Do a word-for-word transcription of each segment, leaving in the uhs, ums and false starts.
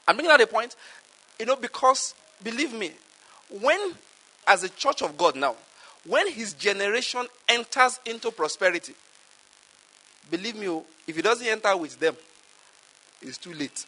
I'm bringing out a point, you know, because, believe me, when, as a church of God now, when his generation enters into prosperity, believe me, if he doesn't enter with them, it's too late.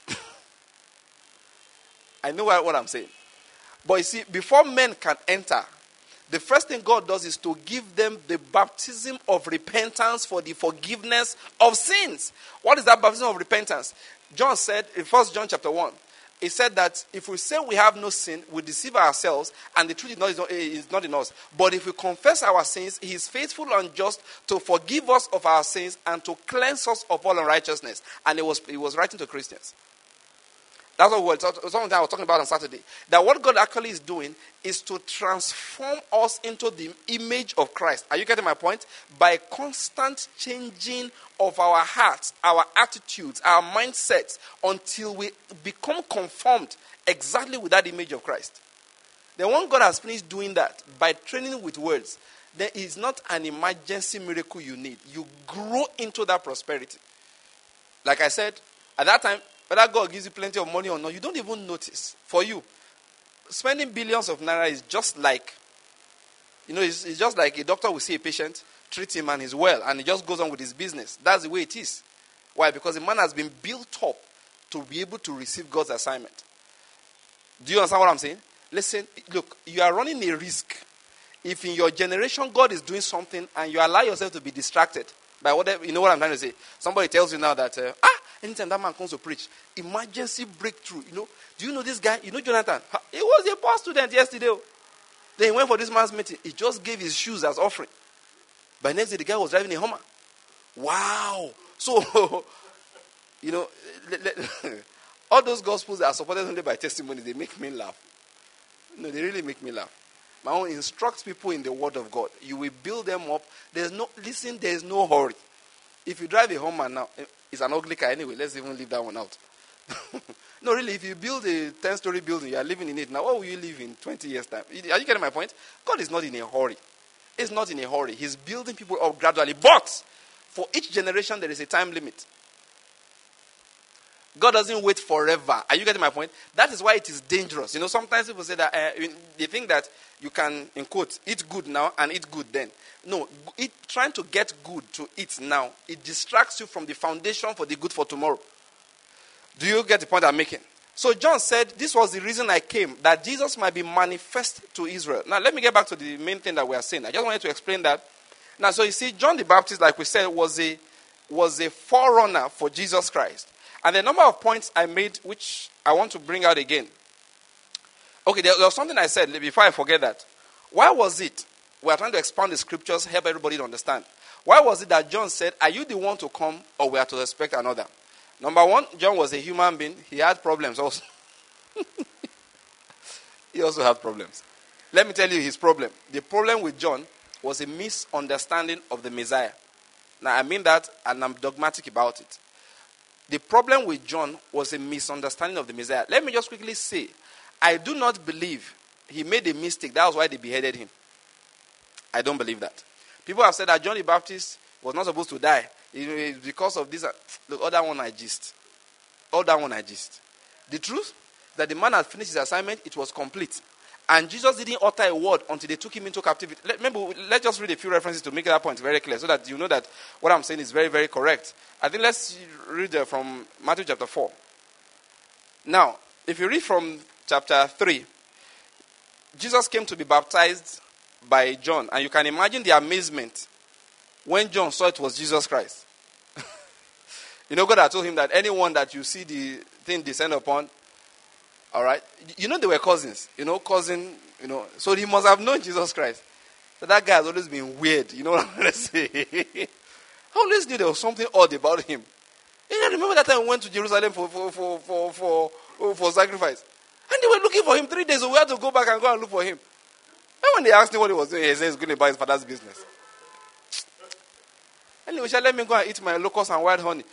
I know what I'm saying. But you see, before men can enter, the first thing God does is to give them the baptism of repentance for the forgiveness of sins. What is that baptism of repentance? John said in First John chapter one, he said that if we say we have no sin, we deceive ourselves, and the truth is not, is not, is not in us. But if we confess our sins, he is faithful and just to forgive us of our sins and to cleanse us of all unrighteousness. And he was, he was writing to Christians. That's what we were, something I was talking about on Saturday. That what God actually is doing is to transform us into the image of Christ. Are you getting my point? By constant changing of our hearts, our attitudes, our mindsets, until we become conformed exactly with that image of Christ. Then when God has finished doing that, by training with words, then it's not an emergency miracle you need. You grow into that prosperity. Like I said, at that time, whether God gives you plenty of money or not, you don't even notice. For you, spending billions of naira is just like, you know, it's, it's just like a doctor will see a patient, treat him, and he's well, and he just goes on with his business. That's the way it is. Why? Because the man has been built up to be able to receive God's assignment. Do you understand what I'm saying? Listen, look, you are running a risk. If in your generation God is doing something and you allow yourself to be distracted by whatever, you know what I'm trying to say? Somebody tells you now that, uh, ah, anytime that man comes to preach, emergency breakthrough, you know. Do you know this guy? You know Jonathan? He was a poor student yesterday. Then he went for this man's meeting. He just gave his shoes as offering. By next day, the guy was driving a Hummer. Wow. So, you know, all those gospels that are supported only by testimony, they make me laugh. No, they really make me laugh. My own instructs people in the word of God. You will build them up. There's no, listen, there's no hurry. If you drive a Hummer now, it's an ugly car anyway. Let's even leave that one out. No, really, if you build a ten-story building, you are living in it. Now, what will you live in twenty years' time? Are you getting my point? God is not in a hurry. He's not in a hurry. He's building people up gradually. But for each generation, there is a time limit. God doesn't wait forever. Are you getting my point? That is why it is dangerous. You know, sometimes people say that uh, they think that you can, in quotes, eat good now and eat good then. No, it, trying to get good to eat now, it distracts you from the foundation for the good for tomorrow. Do you get the point I'm making? So John said, this was the reason I came, that Jesus might be manifest to Israel. Now, let me get back to the main thing that we are saying. I just wanted to explain that. Now, so you see, John the Baptist, like we said, was a, was a forerunner for Jesus Christ. And the number of points I made, which I want to bring out again. Okay, there, there was something I said before I forget that. Why was it, we are trying to expand the scriptures, help everybody to understand. Why was it that John said, are you the one to come or we are to respect another? Number one, John was a human being. He had problems also. He also had problems. Let me tell you his problem. The problem with John was a misunderstanding of the Messiah. Now, I mean that, and I'm dogmatic about it. The problem with John was a misunderstanding of the Messiah. Let me just quickly say, I do not believe he made a mistake. That was why they beheaded him. I don't believe that. People have said that John the Baptist was not supposed to die. Because of this, look, all that one I gist. All that one I gist. The truth, that the man had finished his assignment, it was complete. And Jesus didn't utter a word until they took him into captivity. Let, remember, let's just read a few references to make that point very clear, so that you know that what I'm saying is very, very correct. I think let's read uh, from Matthew chapter four. Now, if you read from chapter three, Jesus came to be baptized by John. And you can imagine the amazement when John saw it was Jesus Christ. You know, God had told him that anyone that you see the thing descend upon, all right, you know they were cousins, you know, cousin, you know, so he must have known Jesus Christ. So that guy has always been weird, you know what I'm going to say? I always knew there was something odd about him. And I remember that time we went to Jerusalem for for for for for, for sacrifice. And they were looking for him three days, so we had to go back and go and look for him. And when they asked him what he was doing, he said he's going to buy his father's business. Anyway, shall let me go and eat my locusts and wild honey.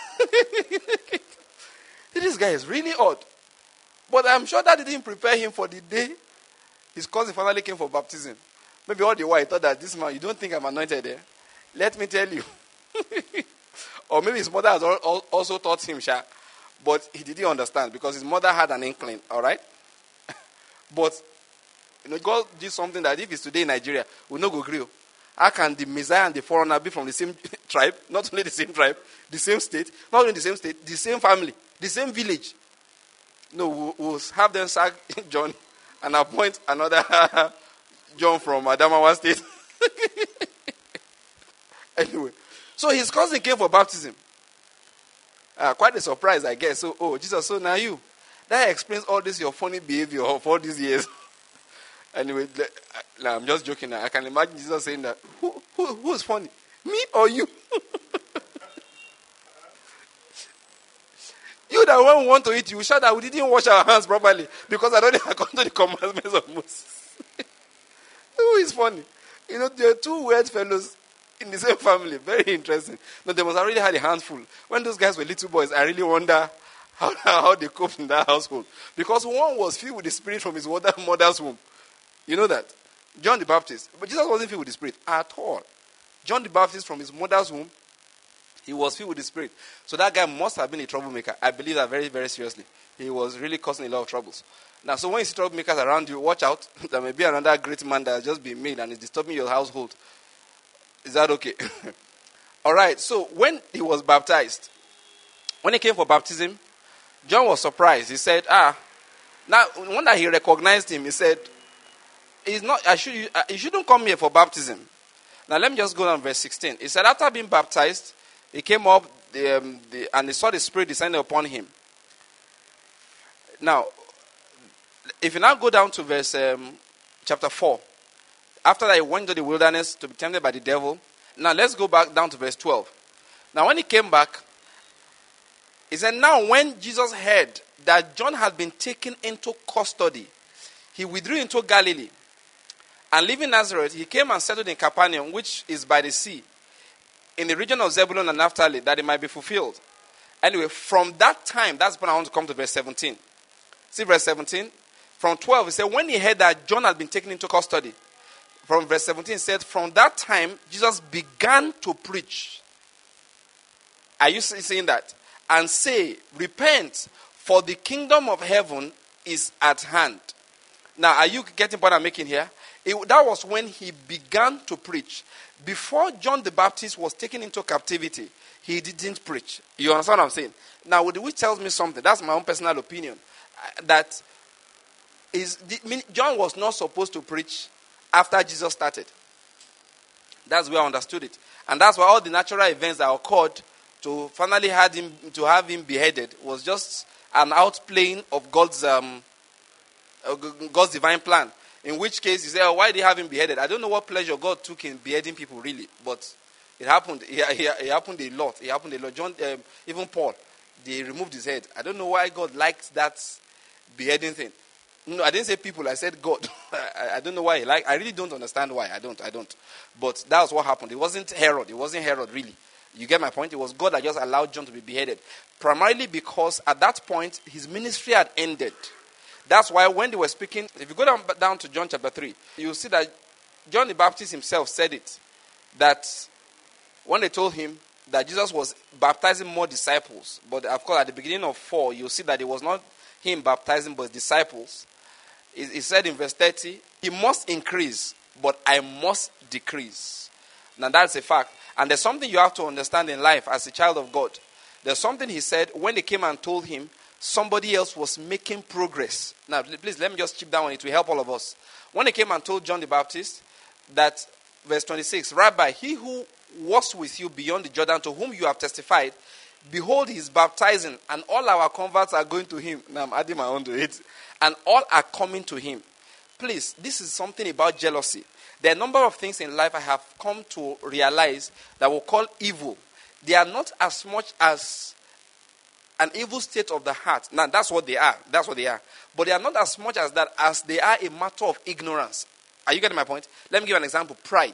This guy is really odd. But I'm sure that didn't prepare him for the day his cousin finally came for baptism. Maybe all the while he thought that this man, you don't think I'm anointed there? Let me tell you. Or maybe his mother has also taught him, Sha. But he didn't understand because his mother had an inkling, all right? But, you know, God did something that if it's today in Nigeria, we no go agree. How can the Messiah and the foreigner be from the same tribe? Not only the same tribe, the same state, not only the same state, the same family, the same village. No, we'll, we'll have them sack John and appoint another John from Adamawa State. Anyway, so his cousin came for baptism. Uh, quite a surprise, I guess. So, oh, Jesus, so now you. That explains all this, your funny behavior of all these years. Anyway, no, I'm just joking now. I can imagine Jesus saying that. Who, who, who is funny? Me or you? You that when we want to eat, you shout that we didn't wash our hands properly because I don't think I come to the commandments of Moses. Who is funny? You know, there are two weird fellows in the same family. Very interesting. No, they must have really had a handful. When those guys were little boys, I really wonder how, how they coped in that household. Because one was filled with the Spirit from his mother's womb. You know that? John the Baptist. But Jesus wasn't filled with the Spirit at all. John the Baptist from his mother's womb, he was filled with the Spirit. So that guy must have been a troublemaker. I believe that very, very seriously. He was really causing a lot of troubles. Now, so when you see troublemakers around you, watch out. There may be another great man that has just been made and is disturbing your household. Is that okay? All right. So when he was baptized, when he came for baptism, John was surprised. He said, ah, now, when that he recognized him, he said, He's not, I should, you shouldn't come here for baptism. Now, let me just go down verse sixteen. He said, after being baptized, he came up the, um, the, and he saw the Spirit descending upon him. Now, if you now go down to verse um, chapter four, after that he went to the wilderness to be tempted by the devil. Now, let's go back down to verse twelve. Now, when he came back, he said, now when Jesus heard that John had been taken into custody, he withdrew into Galilee. And leaving Nazareth, he came and settled in Capernaum, which is by the sea, in the region of Zebulun and Naphtali, that it might be fulfilled. Anyway, from that time, that's when I want to come to verse seventeen. See verse seventeen? From twelve, he said, when he heard that John had been taken into custody, from verse seventeen, it said, from that time, Jesus began to preach. Are you seeing that? And say, repent, for the kingdom of heaven is at hand. Now, are you getting what I'm making here? It, that was when he began to preach. Before John the Baptist was taken into captivity, he didn't preach. You understand what I'm saying? Now, which tells me something. That's my own personal opinion. That is, John was not supposed to preach after Jesus started. That's where I understood it. And that's why all the natural events that occurred to finally had him, to have him beheaded was just an outplaying of God's um, God's divine plan. In which case, you say, oh, why did he have him beheaded? I don't know what pleasure God took in beheading people, really. But it happened. It, it, it happened a lot. It happened a lot. John, um, even Paul, they removed his head. I don't know why God liked that beheading thing. No, I didn't say people. I said God. I, I don't know why he liked. I really don't understand why. I don't. I don't. But that was what happened. It wasn't Herod. It wasn't Herod, really. You get my point? It was God that just allowed John to be beheaded. Primarily because at that point, his ministry had ended. That's why when they were speaking, if you go down, down to John chapter three, you'll see that John the Baptist himself said it. That when they told him that Jesus was baptizing more disciples, but of course at the beginning of four, you'll see that it was not him baptizing, but disciples. He, he said in verse thirty, he must increase, but I must decrease. Now that's a fact. And there's something you have to understand in life as a child of God. There's something he said when they came and told him somebody else was making progress. Now, please, let me just chip down. It will help all of us. When they came and told John the Baptist that, verse twenty-six, Rabbi, he who walks with you beyond the Jordan, to whom you have testified, behold, he is baptizing, and all our converts are going to him. Now, I'm adding my own to it. And all are coming to him. Please, this is something about jealousy. There are a number of things in life I have come to realize that we'll call evil. They are not as much as an evil state of the heart. Now, that's what they are. That's what they are. But they are not as much as that, as they are a matter of ignorance. Are you getting my point? Let me give an example. Pride.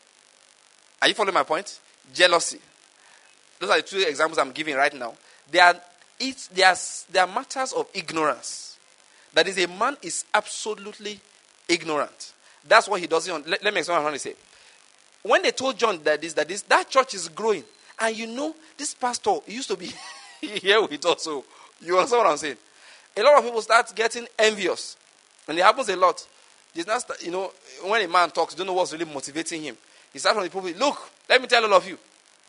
Are you following my point? Jealousy. Those are the two examples I'm giving right now. They are, it's, they are, they are matters of ignorance. That is, a man is absolutely ignorant. That's what he doesn't. Let, let me explain what I'm trying to say. When they told John that this, that this, that church is growing, and you know, this pastor used to be here with us. So You understand what I'm saying? A lot of people start getting envious. And it happens a lot. It's not, you know, when a man talks, you don't know what's really motivating him. He starts from the pulpit, look, let me tell all of you.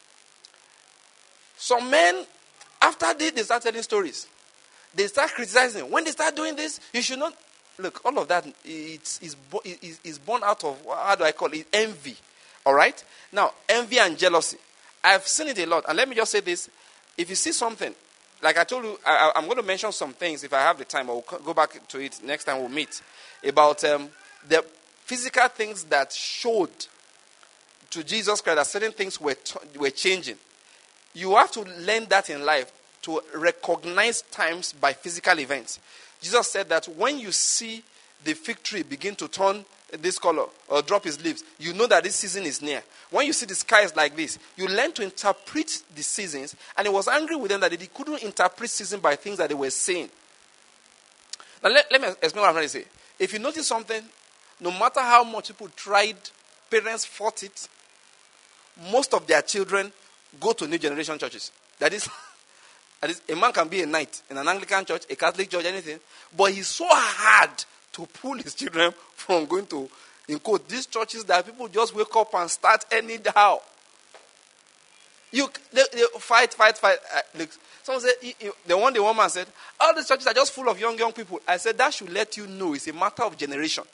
Some men, after this, they start telling stories. They start criticizing. When they start doing this, you should not. Look, all of that it's, it's, it's, it's born out of, how do I call it, envy. All right? Now, envy and jealousy. I've seen it a lot. And let me just say this. If you see something, like I told you, I, I'm going to mention some things if I have the time. I will go back to it next time we'll meet. About um, the physical things that showed to Jesus Christ that certain things were, t- were changing. You have to learn that in life, to recognize times by physical events. Jesus said that when you see the fig tree begin to turn this color or drop its leaves, you know that this season is near. When you see the skies like this, you learn to interpret the seasons. And he was angry with them that they couldn't interpret season by things that they were saying. Now let, let me explain what I'm trying to say. If you notice something, no matter how much people tried, parents fought it, most of their children go to new generation churches. That is, that is, a man can be a knight in an Anglican church, a Catholic church, anything, but he's so hard to pull his children from going to, in quote, these churches that people just wake up and start anyhow. You, they, they fight, fight, fight. Uh, look, someone said, he, he, the one the woman said, all these churches are just full of young, young people. I said, that should let you know it's a matter of generation.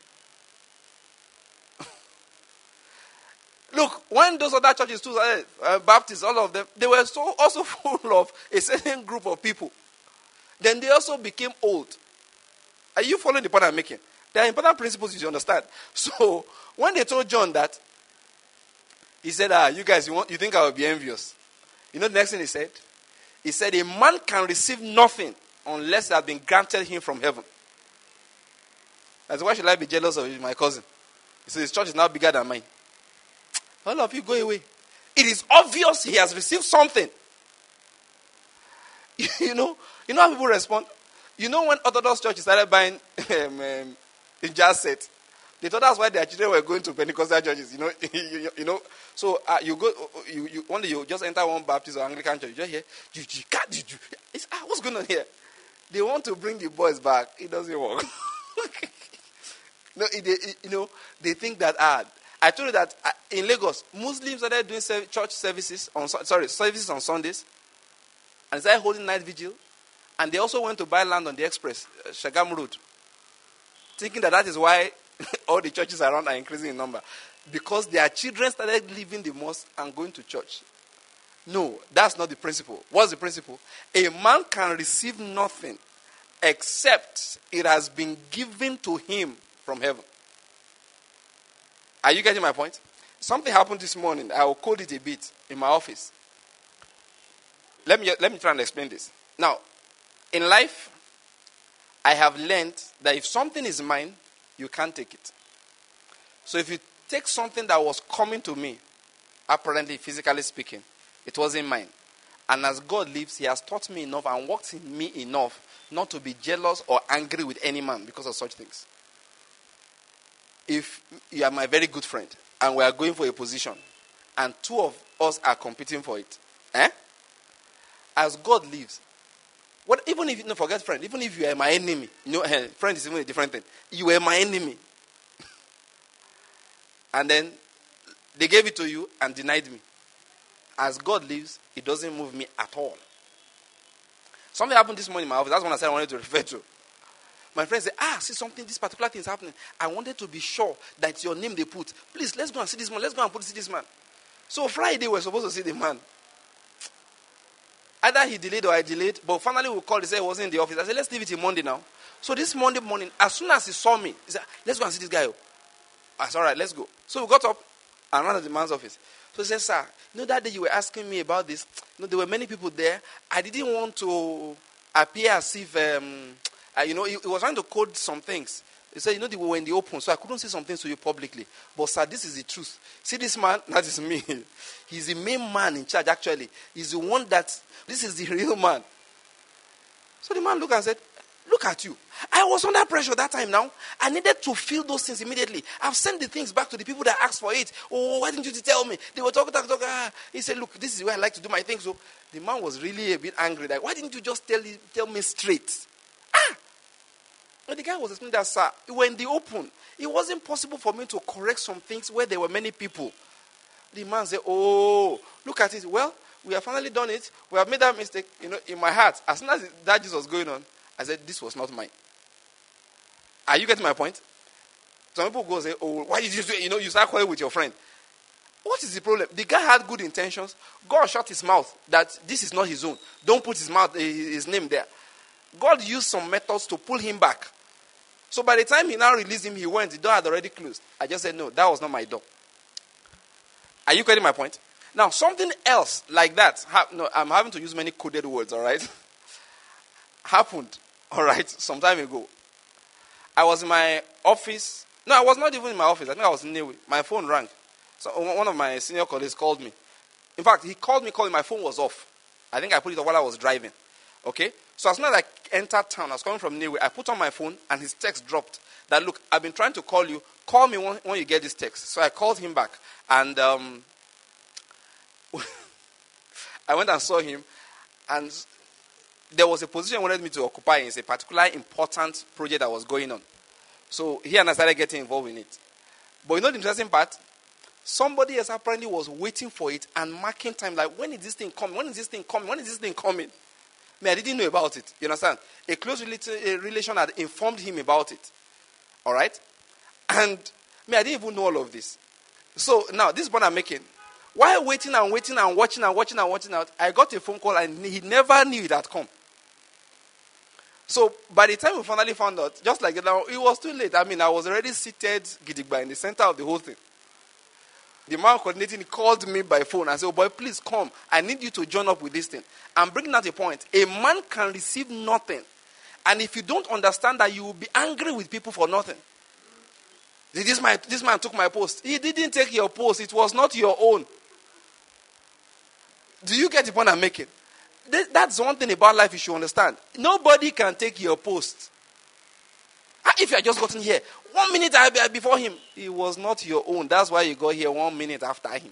Look, when those other churches too, uh, uh, Baptists, all of them, they were so also full of a certain group of people. Then they also became old. Are you following the point I'm making? There are important principles you should understand. So, when they told John that, he said, ah, you guys, you, want, you think I will be envious? You know the next thing he said? He said, a man can receive nothing unless it has been granted him from heaven. That's why should I be jealous of my cousin? He said, his church is now bigger than mine. All of you go away. It is obvious he has received something. You know, you know how people respond? You know when Orthodox churches started buying um, um, the jazz set, they thought that's why their children were going to Pentecostal churches. You know, you, you know. So uh, you go, you, you one day you just enter one Baptist or Anglican church, you just hear, you, you, can't, you, you. It's, ah, what's going on here? They want to bring the boys back. It doesn't work. No, it, it, you know, they think that ah. I told you that in Lagos, Muslims started doing church services on sorry services on Sundays, and started holding night vigil, and they also went to buy land on the express, uh, Shagamu Road, thinking that that is why all the churches around are increasing in number, because their children started leaving the mosque and going to church. No, that's not the principle. What's the principle? A man can receive nothing except it has been given to him from heaven. Are you getting my point? Something happened this morning. I will code it a bit in my office. Let me, let me try and explain this. Now, in life, I have learned that if something is mine, you can't take it. So if you take something that was coming to me, apparently, physically speaking, it wasn't mine. And as God lives, he has taught me enough and worked in me enough not to be jealous or angry with any man because of such things. If you are my very good friend and we are going for a position and two of us are competing for it, eh? As God lives, what, even if you no forget friend, even if you are my enemy, you know, friend is even a different thing. You are my enemy. And then they gave it to you and denied me. As God lives, it doesn't move me at all. Something happened this morning in my office. That's what I said I wanted to refer to. My friend said, ah, see something, this particular thing is happening. I wanted to be sure that it's your name they put. Please, let's go and see this man. Let's go and put see this man. So Friday, we're supposed to see the man. Either he delayed or I delayed. But finally, we called. He said he wasn't in the office. I said, let's leave it till Monday now. So this Monday morning, as soon as he saw me, he said, let's go and see this guy. I said, all right, let's go. So we got up and ran to the man's office. So he said, sir, you know that day you were asking me about this? You know, there were many people there. I didn't want to appear as if... Um, Uh, you know, he, he was trying to code some things. He said, you know, they were in the open, so I couldn't say some things to you publicly. But, sir, this is the truth. See this man? That is me. He's the main man in charge, actually. He's the one that, this is the real man. So the man looked and said, Look at you. I was under pressure that time now. I needed to feel those things immediately. I've sent the things back to the people that asked for it. Oh, why didn't you tell me? They were talking, talking, talking. Ah. He said, look, this is where I like to do my things. So the man was really a bit angry. Like, why didn't you just tell, tell me straight? Ah! And the guy was explaining that, sir, when they opened, it wasn't possible for me to correct some things where there were many people. The man said, oh, look at it. Well, we have finally done it. We have made that mistake. You know, in my heart, as soon as that Jesus was going on, I said, this was not mine. Are you getting my point? Some people go and say, oh, why did you do it? You know, you start quarreling with your friend. What is the problem? The guy had good intentions. God shut his mouth that this is not his own. Don't put his mouth, his name there. God used some methods to pull him back. So by the time he now released him, he went. The door had already closed. I just said, no, that was not my door. Are you getting my point? Now, something else like that, ha- no, I'm having to use many coded words, all right, happened, all right, some time ago. I was in my office. No, I was not even in my office. I think I was in Newe. My phone rang. So one of my senior colleagues called me. In fact, he called me, calling. My phone was off. I think I put it off while I was driving. Okay? So as soon as I entered town, I was coming from Newe, I put on my phone, and his text dropped. That, look, I've been trying to call you. Call me when, when you get this text. So I called him back. And um, I went and saw him. And there was a position he wanted me to occupy. It's a particular important project that was going on. So he and I started getting involved in it. But you know the interesting part? Somebody else apparently was waiting for it and marking time. Like, when is this thing coming? When is this thing coming? When is this thing coming? Me, I didn't know about it. You understand? A close relation had informed him about it. All right? And me, I didn't even know all of this. So now, this is what I'm making. While waiting and waiting and watching and watching and watching out, I got a phone call and he never knew it had come. So by the time we finally found out, just like that, it was too late. I mean, I was already seated gidigba in the center of the whole thing. The man coordinating called me by phone and said, oh boy, please come. I need you to join up with this thing. I'm bringing out a point. A man can receive nothing. And if you don't understand that, you will be angry with people for nothing. This man, this man took my post. He didn't take your post. It was not your own. Do you get the point I'm making? That's one thing about life you should understand. Nobody can take your post. If you had just gotten here, one minute before him, it was not your own. That's why you got here one minute after him.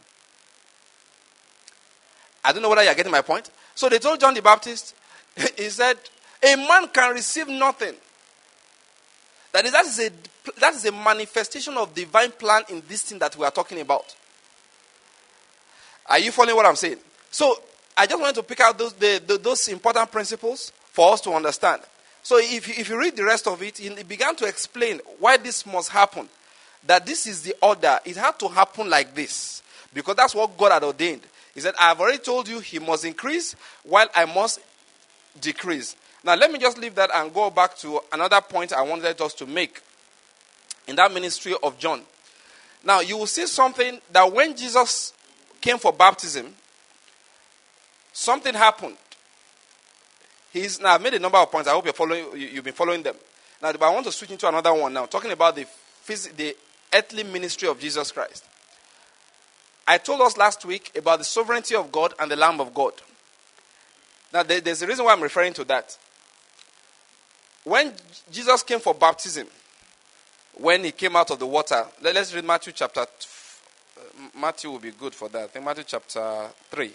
I don't know whether you're getting my point. So they told John the Baptist, he said, a man can receive nothing. That is, that is a that is a manifestation of divine plan in this thing that we are talking about. Are you following what I'm saying? So I just wanted to pick out those the, the, those important principles for us to understand. So if you, if you read the rest of it, it began to explain why this must happen. That this is the order. It had to happen like this. Because that's what God had ordained. He said, I have already told you he must increase while I must decrease. Now let me just leave that and go back to another point I wanted us to make in that ministry of John. Now you will see something that when Jesus came for baptism, something happened. He's now I've made a number of points. I hope you're following. You, you've been following them. Now, but I want to switch into another one now, talking about the phys- the earthly ministry of Jesus Christ. I told us last week about the sovereignty of God and the Lamb of God. Now, there, there's a reason why I'm referring to that. When Jesus came for baptism, when he came out of the water, let, let's read Matthew chapter. Uh, Matthew will be good for that. I think Matthew chapter three.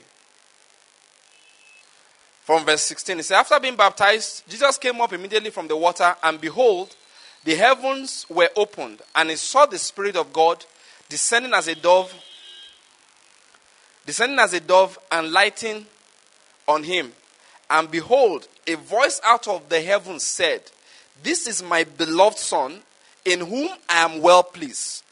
From verse sixteen, it says, after being baptized, Jesus came up immediately from the water, and behold, the heavens were opened, and he saw the Spirit of God descending as a dove, descending as a dove and lighting on him. And behold, a voice out of the heavens said, this is my beloved Son, in whom I am well pleased.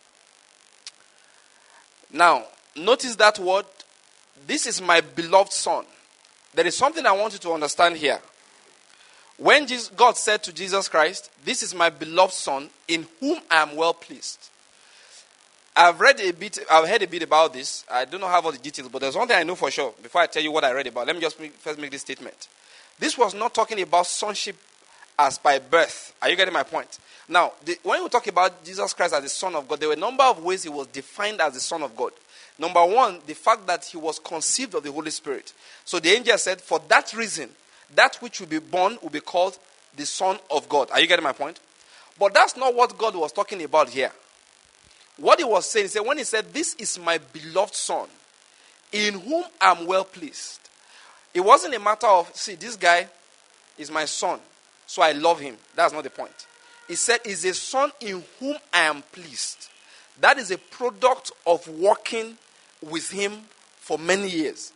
Now, notice that word, this is my beloved Son. There is something I want you to understand here. When Jesus, God said to Jesus Christ, this is my beloved Son, in whom I am well pleased. I've read a bit, I've heard a bit about this. I don't know how all the details, but there's one thing I know for sure. Before I tell you what I read about, let me just make, first make this statement. This was not talking about sonship as by birth. Are you getting my point? Now, the, when we talk about Jesus Christ as the Son of God, there were a number of ways he was defined as the Son of God. Number one, the fact that he was conceived of the Holy Spirit. So the angel said, for that reason, that which will be born will be called the Son of God. Are you getting my point? But that's not what God was talking about here. What he was saying, he said, when he said, this is my beloved Son, in whom I'm well pleased. It wasn't a matter of, see, this guy is my son, so I love him. That's not the point. He said, is a son in whom I am pleased. That is a product of working with him for many years.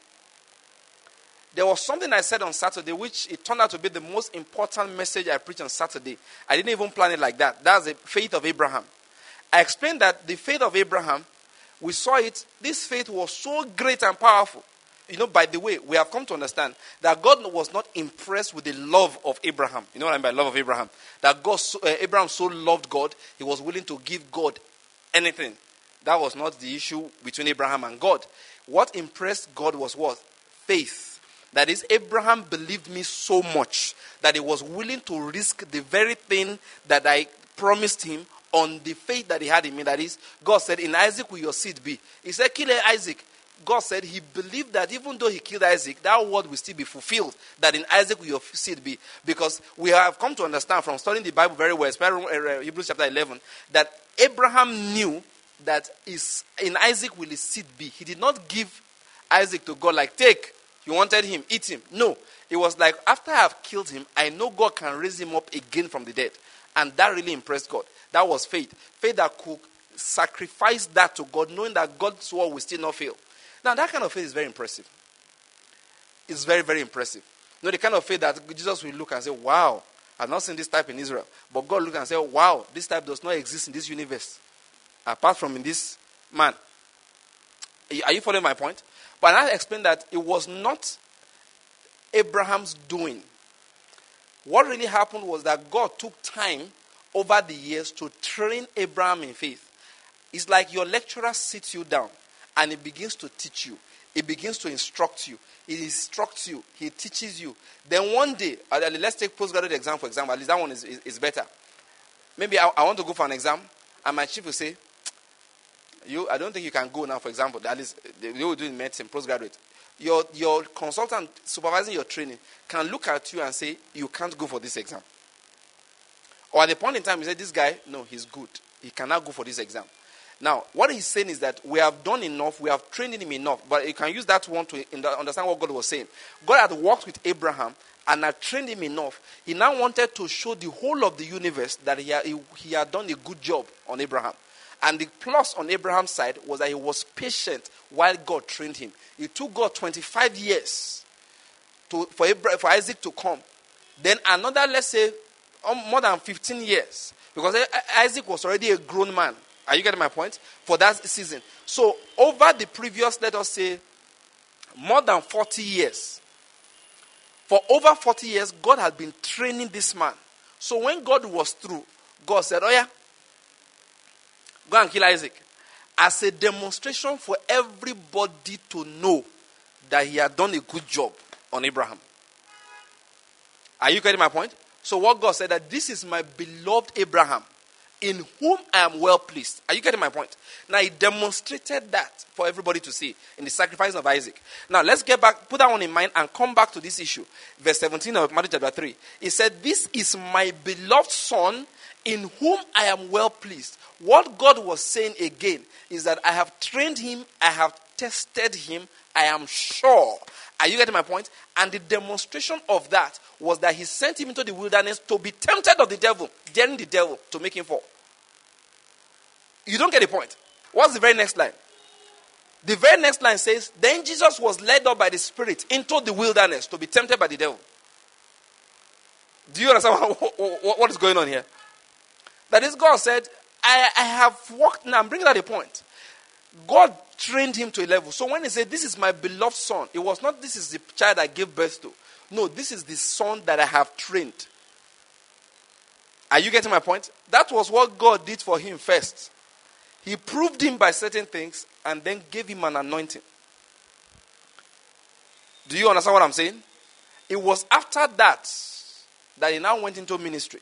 There was something I said on Saturday, which it turned out to be the most important message I preached on Saturday. I didn't even plan it like that. That's the faith of Abraham. I explained that the faith of Abraham, we saw it, this faith was so great and powerful. You know, by the way, we have come to understand that God was not impressed with the love of Abraham. You know what I mean by love of Abraham? That God, so, uh, Abraham so loved God, he was willing to give God anything. That was not the issue between Abraham and God. What impressed God was what? Faith. That is, Abraham believed me so much that he was willing to risk the very thing that I promised him on the faith that he had in me. That is, God said, in Isaac will your seed be. He said, kill Isaac. God said he believed that even though he killed Isaac, that word will still be fulfilled. That in Isaac will your seed be. Because we have come to understand from studying the Bible very well, especially Hebrews chapter eleven, that Abraham knew that is in Isaac will his seed be. He did not give Isaac to God like, take, you wanted him, eat him. No. It was like, after I have killed him, I know God can raise him up again from the dead. And that really impressed God. That was faith. Faith that could sacrifice that to God, knowing that God's word will still not fail. Now, that kind of faith is very impressive. It's very, very impressive. You know, the kind of faith that Jesus will look and say, wow, I've not seen this type in Israel. But God looked and said, wow, this type does not exist in this universe, apart from in this man. Are you following my point? But I explained that it was not Abraham's doing. What really happened was that God took time over the years to train Abraham in faith. It's like your lecturer sits you down and he begins to teach you. He begins to instruct you. He instructs you. He teaches you. Then one day, let's take postgraduate exam for example. At least that one is, is, is better. Maybe I, I want to go for an exam, and my chief will say, "You, I don't think you can go now." For example, at least they will do in medicine, postgraduate. Your your consultant supervising your training can look at you and say, "You can't go for this exam." Or at the point in time, you say, "This guy, no, he's good. He cannot go for this exam." Now, what he's saying is that we have done enough, we have trained him enough, but you can use that one to understand what God was saying. God had worked with Abraham and had trained him enough. He now wanted to show the whole of the universe that he had, he, he had done a good job on Abraham. And the plus on Abraham's side was that he was patient while God trained him. It took God twenty-five years to, for, Abraham, for Isaac to come. Then another, let's say, um, more than fifteen years. Because Isaac was already a grown man. Are you getting my point? For that season. So, over the previous, let us say, more than forty years. For over forty years, God had been training this man. So, when God was through, God said, oh yeah, go and kill Isaac. As a demonstration for everybody to know that he had done a good job on Abraham. Are you getting my point? So, what God said, that this is my beloved Abraham, in whom I am well pleased. Are you getting my point? Now, he demonstrated that for everybody to see in the sacrifice of Isaac. Now, let's get back, put that one in mind and come back to this issue. Verse seventeen of Matthew chapter three. He said, this is my beloved son in whom I am well pleased. What God was saying again is that I have trained him, I have tested him, I am sure. Are you getting my point? And the demonstration of that was that he sent him into the wilderness to be tempted of the devil, daring the devil to make him fall. You don't get the point. What's the very next line? The very next line says, then Jesus was led up by the Spirit into the wilderness to be tempted by the devil. Do you understand what, what, what is going on here? That is, God said, I, I have walked, now I'm bringing out a point. God trained him to a level. So when he said, this is my beloved son, it was not, this is the child I gave birth to. No, this is the son that I have trained. Are you getting my point? That was what God did for him first. He proved him by certain things and then gave him an anointing. Do you understand what I'm saying? It was after that that he now went into ministry.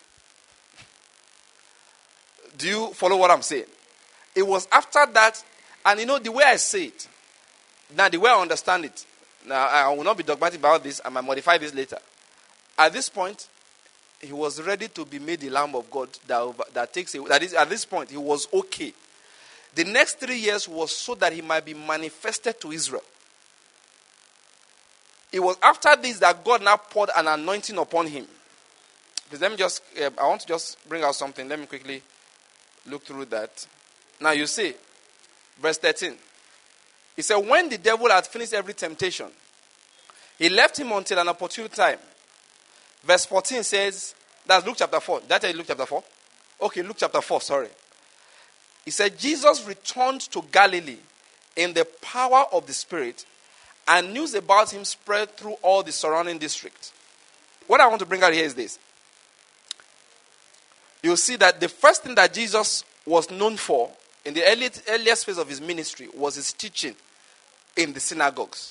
Do you follow what I'm saying? It was after that, and you know the way I say it, now the way I understand it, now I will not be dogmatic about this, I might modify this later. At this point, he was ready to be made the Lamb of God that, over, that takes away. That is, at this point, he was okay. The next three years was so that he might be manifested to Israel. It was after this that God now poured an anointing upon him. Please let me just, uh, I want to just bring out something. Let me quickly look through that. Now you see, verse thirteen. He said, when the devil had finished every temptation, he left him until an opportune time. Verse fourteen says, that's Luke chapter four. Did I tell you Luke chapter four? Okay, Luke chapter four, sorry. He said, Jesus returned to Galilee in the power of the Spirit, and news about him spread through all the surrounding district. What I want to bring out here is this. You'll see that the first thing that Jesus was known for in the early, earliest phase of his ministry was his teaching in the synagogues.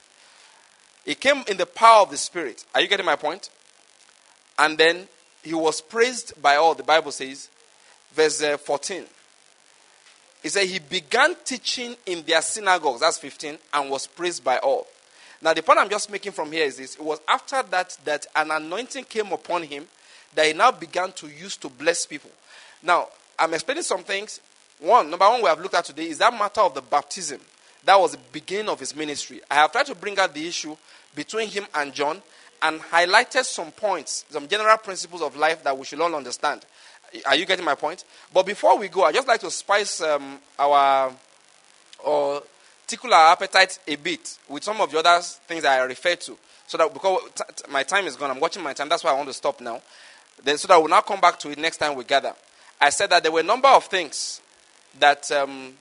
He came in the power of the Spirit. Are you getting my point? And then he was praised by all, the Bible says, verse uh, fourteen. He said he began teaching in their synagogues, that's fifteen, and was praised by all. Now the point I'm just making from here is this. It was after that that an anointing came upon him that he now began to use to bless people. Now, I'm explaining some things. One, number one we have looked at today is that matter of the baptism. That was the beginning of his ministry. I have tried to bring out the issue between him and John and highlighted some points, some general principles of life that we should all understand. Are you getting my point? But before we go, I'd just like to spice um, our, or tickle our appetite a bit with some of the other things that I refer to. So that, because t- t- my time is gone, I'm watching my time, that's why I want to stop now. Then, so that we'll now come back to it next time we gather. I said that there were a number of things that um,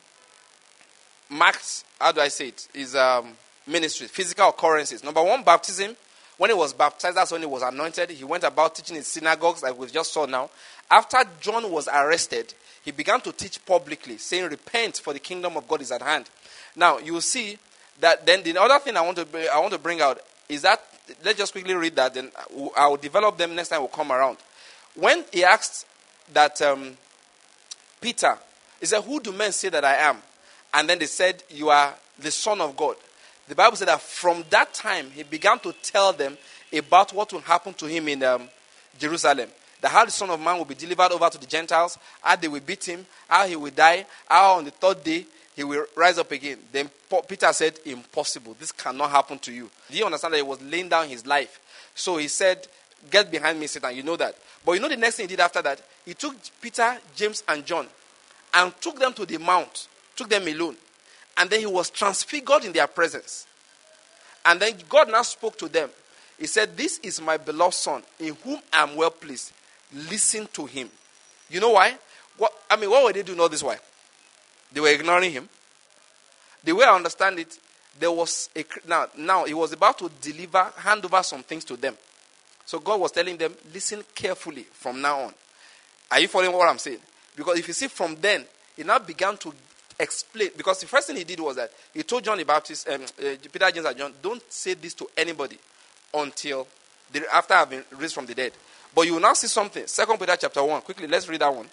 marked, how do I say it, his um, ministry, physical occurrences. Number one, baptism. When he was baptized, that's when he was anointed. He went about teaching in synagogues, like we just saw now. After John was arrested, he began to teach publicly, saying, repent, for the kingdom of God is at hand. Now, you will see that then the other thing I want to I want to bring out is that, let's just quickly read that, then I will develop them next time we'll come around. When he asked that um, Peter, he said, who do men say that I am? And then they said, you are the Son of God. The Bible said that from that time, he began to tell them about what will happen to him in um, Jerusalem. That how the Son of Man will be delivered over to the Gentiles, how they will beat him, how he will die, how on the third day he will rise up again. Then Peter said, impossible. This cannot happen to you. Do you understand that he was laying down his life? So he said, get behind me, Satan. You know that. But you know the next thing he did after that? He took Peter, James, and John and took them to the mount, took them alone. And then he was transfigured in their presence. And then God now spoke to them. He said, this is my beloved Son, in whom I am well pleased. Listen to him. You know why? What I mean, what were they doing all this while? They were ignoring him. The way I understand it, there was a now, now he was about to deliver, hand over some things to them. So God was telling them, listen carefully from now on. Are you following what I'm saying? Because if you see from then, he now began to explain. Because the first thing he did was that he told John the Baptist, um, uh, Peter, James, and John, don't say this to anybody until the, after I've been raised from the dead. But you will now see something. Second Peter chapter one. Quickly, let's read that one.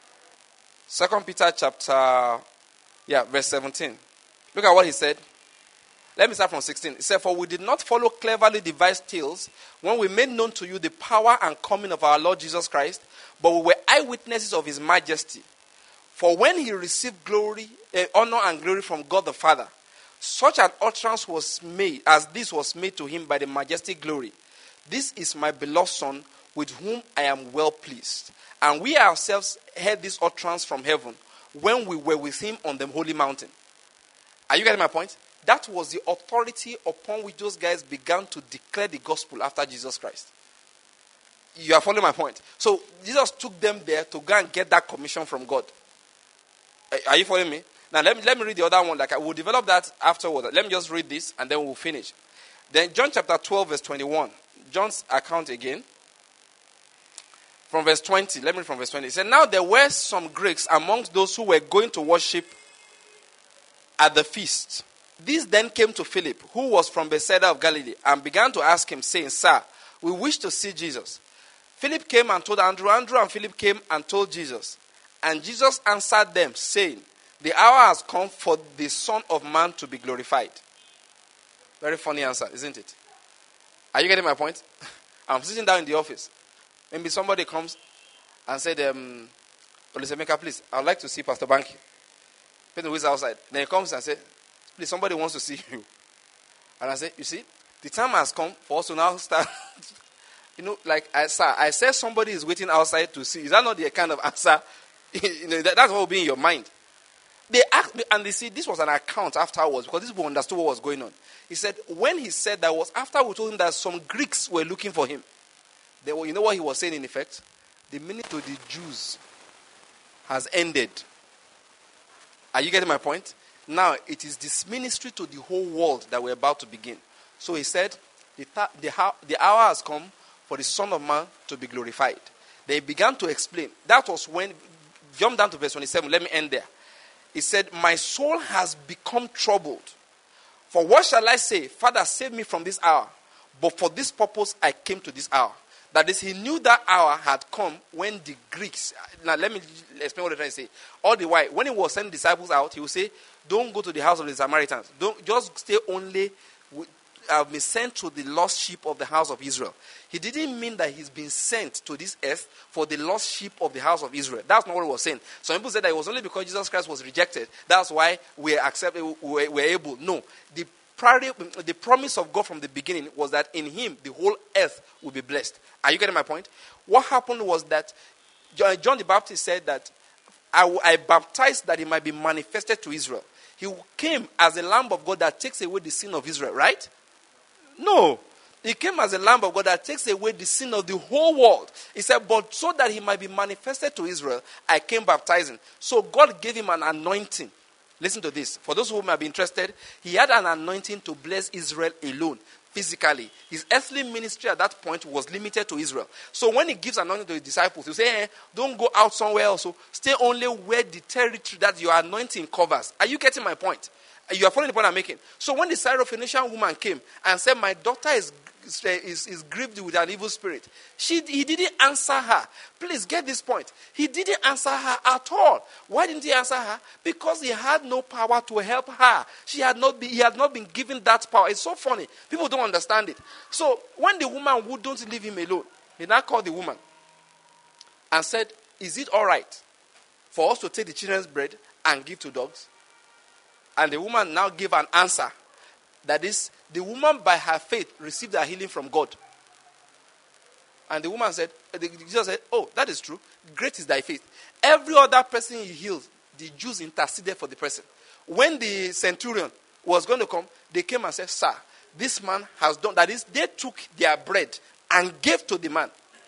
Second Peter chapter, yeah, verse seventeen. Look at what he said. Let me start from sixteen. He said, for we did not follow cleverly devised tales when we made known to you the power and coming of our Lord Jesus Christ, but we were eyewitnesses of his majesty. For when he received glory, uh, honor and glory from God the Father, such an utterance was made, as this was made to him by the majestic glory. This is my beloved Son, with whom I am well pleased. And we ourselves heard this utterance from heaven when we were with him on the holy mountain. Are you getting my point? That was the authority upon which those guys began to declare the gospel after Jesus Christ. You are following my point? So Jesus took them there to go and get that commission from God. Are you following me? Now let me let me read the other one. Like I will develop that afterwards. Let me just read this and then we'll finish. Then John chapter twelve verse twenty-one. John's account again. From verse twenty. Let me read from verse twenty. It said, now there were some Greeks amongst those who were going to worship at the feast. These then came to Philip, who was from Bethsaida of Galilee, and began to ask him, saying, Sir, we wish to see Jesus. Philip came and told Andrew. Andrew and Philip came and told Jesus. And Jesus answered them, saying, the hour has come for the Son of Man to be glorified. Very funny answer, isn't it? Are you getting my point? I'm sitting down in the office. Maybe somebody comes and said, um, Olisemeka, please, I would like to see Pastor Banky. Person who is outside. Then he comes and says, please, somebody wants to see you. And I say, you see, the time has come for us to now start. You know, like I said, I said somebody is waiting outside to see. Is that not the kind of answer? You know, that, that's what will be in your mind. They asked me, and they see this was an account afterwards because these people understood what was going on. He said, when he said that was after we told him that some Greeks were looking for him. They were, you know what he was saying in effect? The minute to the Jews has ended. Are you getting my point? Now, it is this ministry to the whole world that we're about to begin. So he said, the, th- the, ha- the hour has come for the Son of Man to be glorified. They began to explain. That was when, jump down to verse twenty-seven, let me end there. He said, my soul has become troubled. For what shall I say? Father, save me from this hour. But for this purpose I came to this hour. That is, he knew that hour had come when the Greeks, now let me explain what I'm trying to say. All the while, when he was sending disciples out, he would say, don't go to the house of the Samaritans. Don't just stay only, uh, be sent to the lost sheep of the house of Israel. He didn't mean that he's been sent to this earth for the lost sheep of the house of Israel. That's not what he was saying. Some people said that it was only because Jesus Christ was rejected. That's why we accepted, we were able. No. The Priority, the promise of God from the beginning was that in him the whole earth will be blessed. Are you getting my point? What happened was that John the Baptist said that I, I baptized that he might be manifested to Israel. He came as a Lamb of God that takes away the sin of Israel, right? No. He came as a Lamb of God that takes away the sin of the whole world. He said, but so that he might be manifested to Israel, I came baptizing. So God gave him an anointing. Listen to this. For those who might be interested, he had an anointing to bless Israel alone, physically. His earthly ministry at that point was limited to Israel. So when he gives anointing to his disciples, he say, hey, don't go out somewhere else. Stay only where the territory that your anointing covers. Are you getting my point? You are following the point I'm making. So when the Syrophoenician woman came and said, my daughter is Is, is grieved with an evil spirit. She, he didn't answer her. Please get this point. He didn't answer her at all. Why didn't he answer her? Because he had no power to help her. She had not been, he had not been given that power. It's so funny. People don't understand it. So when the woman wouldn't leave him alone, he now called the woman and said, is it all right for us to take the children's bread and give to dogs? And the woman now gave an answer. That is, the woman by her faith received her healing from God. And the woman said, Jesus said, oh, that is true. Great is thy faith. Every other person he healed, the Jews interceded for the person. When the centurion was going to come, they came and said, sir, this man has done, that is, they took their bread and gave to the man.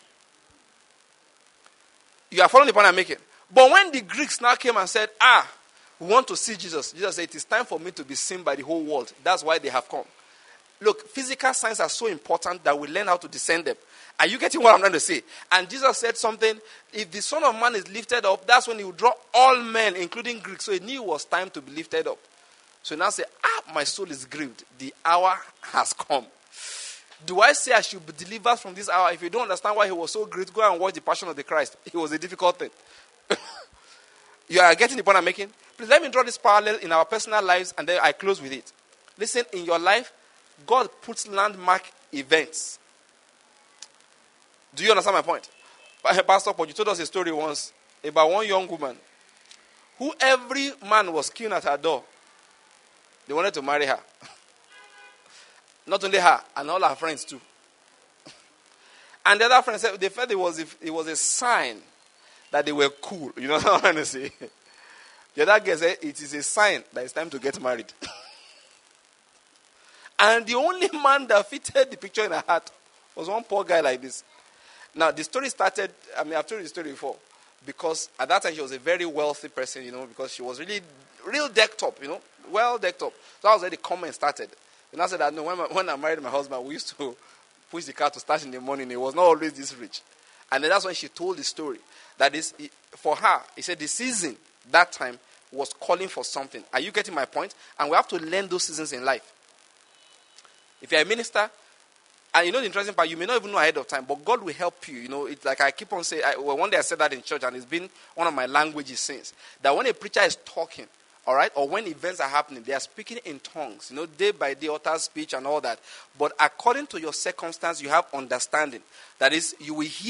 You are following the point I'm making. But when the Greeks now came and said, ah, we want to see Jesus. Jesus said, it is time for me to be seen by the whole world. That's why they have come. Look, physical signs are so important that we learn how to discern them. Are you getting what I'm trying to say? And Jesus said something, if the Son of Man is lifted up, that's when he will draw all men, including Greeks. So he knew it was time to be lifted up. So he now said, ah, my soul is grieved. The hour has come. Do I say I should be delivered from this hour? If you don't understand why he was so grieved, go and watch the Passion of the Christ. It was a difficult thing. You are getting the point I'm making? Please let me draw this parallel in our personal lives and then I close with it. Listen, in your life, God puts landmark events. Do you understand my point? Pastor Paul, you told us a story once about one young woman who every man was queuing at her door. They wanted to marry her. Not only her, and all her friends too. And the other friends said they felt it was, it was a sign that they were cool. You know what I'm trying to say? The other guy said it is a sign that it's time to get married. And the only man that fitted the picture in her heart was one poor guy like this. Now, the story started, I mean, I've told you the story before. Because at that time, she was a very wealthy person, you know, because she was really, real decked up, you know, well decked up. So that was where the comment started. And I said that, no, when, my, when I married my husband, we used to push the car to start in the morning. It was not always this rich. And then that's when she told the story. That is, for her, he said the season, that time, was calling for something. Are you getting my point? And we have to learn those seasons in life. If you're a minister, and you know the interesting part, you may not even know ahead of time, but God will help you. You know, it's like I keep on saying, I, well, one day I said that in church, and it's been one of my languages since, that when a preacher is talking, all right, or when events are happening, they are speaking in tongues, you know, day by day, utter speech and all that. But according to your circumstance, you have understanding. That is, you will hear,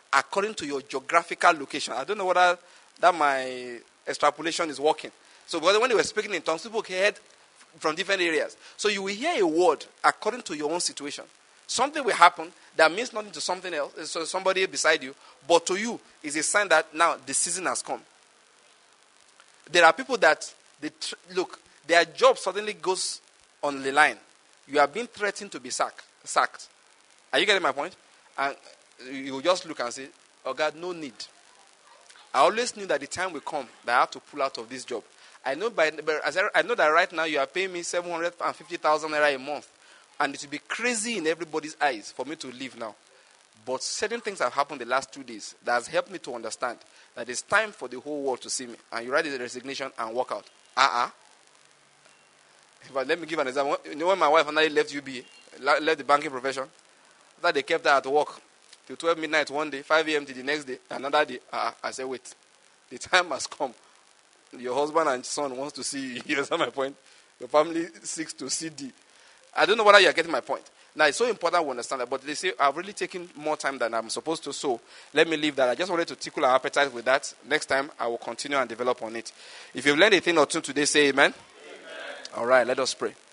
according to your geographical location. I don't know whether that my extrapolation is working. So when they were speaking in tongues, people heard from different areas. So you will hear a word according to your own situation. Something will happen that means nothing to something else, so somebody beside you, but to you is a sign that now the season has come. There are people that, they tr- look, their job suddenly goes on the line. You are being threatened to be sack, sacked. Are you getting my point? And you just look and say, oh God, no need. I always knew that the time will come that I have to pull out of this job. I know by, but as I, I know that right now you are paying me seven hundred fifty thousand naira a month. And it will be crazy in everybody's eyes for me to leave now. But certain things have happened the last two days that has helped me to understand that it's time for the whole world to see me. And you write the resignation and walk out. Uh-uh. But let me give an example. You know when my wife and I left U B A, left the banking profession, that they kept her at work till twelve midnight one day, five a.m. to the next day, another day. Uh-uh. I said, wait. The time has come. Your husband and son wants to see you. You understand my point? Your family seeks to see thee. I don't know whether you're getting my point. Now, it's so important we understand that, but they say, I've really taken more time than I'm supposed to, so let me leave that. I just wanted to tickle our appetite with that. Next time, I will continue and develop on it. If you've learned a thing or two today, say amen. Amen. All right, let us pray.